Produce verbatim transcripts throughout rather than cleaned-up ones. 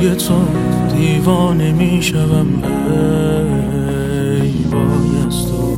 روی تو دیوانه میشوم، ای وای از تو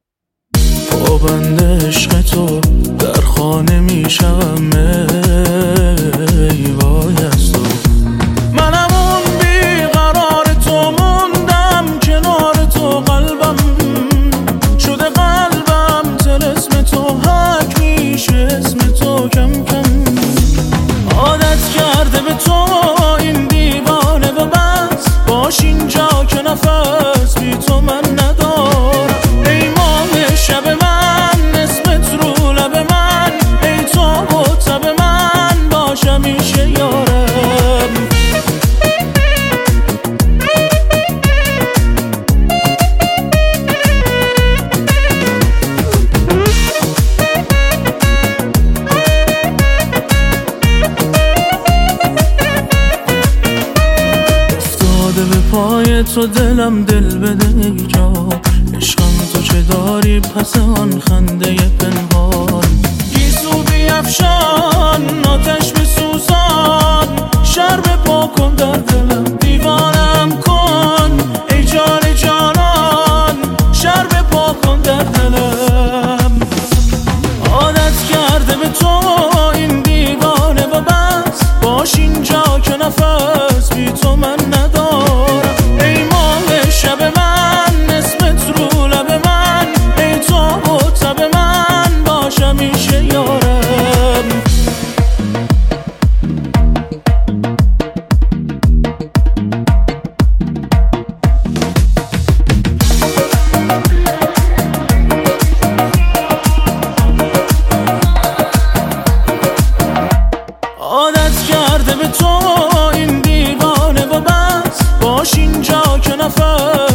پابند عشق تو در خانه میشوم، ای وای از تو منم اون بیقرار تو، موندم کنار تو، قلبم شده قلبم طلسم تو، حک میشه اسم تو کم کم، عادت کرده به تو این دیوانه و بس، باش اینجا که نفس بی تو من ندارم، ای ماه شب من اسمت رو لب من، ای تو و تب من باش همیشه یارم. به پای تو دلم دل بده ای جان، عشقم تو چه داری پس آن خنده پنهان، گیسو بیفشان آتش بسوزان، شرب پا کن در دلم دیوانم کن، ای جان جانان شرب پا کن در دلم، عادت کرده به تو این دیوانه و بس، باش اینجا که نفس بی تو من ندارم، ای ماه شب من اسمت رو لب من، ای تو و تب من باش همیشه یارم. عادت کرده به تو این دیوانه و بس، باش اینجا که نفس